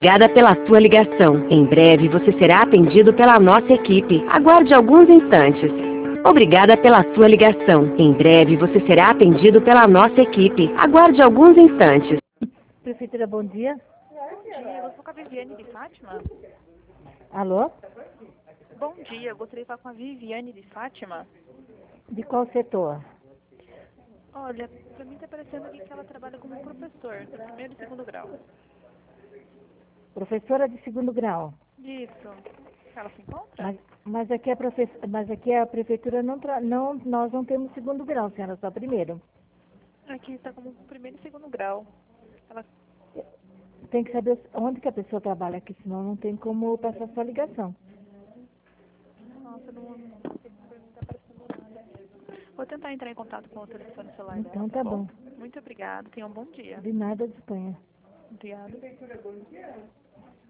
Obrigada pela sua ligação. Em breve você será atendido pela nossa equipe. Aguarde alguns instantes. Obrigada pela sua ligação. Em breve você será atendido pela nossa equipe. Aguarde alguns instantes. Prefeitura, bom dia. Bom dia, eu sou com a Viviane de Fátima. Alô? Bom dia, eu gostaria de falar com a Viviane de Fátima. De qual setor? Olha, pra mim tá parecendo aqui que ela trabalha como professor, do primeiro e segundo grau. Professora de segundo grau. Isso. Ela se encontra? Mas aqui a prefeitura nós não temos segundo grau, senhora, só primeiro. Aqui está como primeiro e segundo grau. Ela... Tem que saber onde que a pessoa trabalha aqui, senão não tem como passar sua ligação. Nossa, não tá aparecendo nada. Vou tentar entrar em contato com o telefone celular dela. Então tá bom. Muito obrigada, tenha um bom dia. De nada, de Espanha. Obrigada.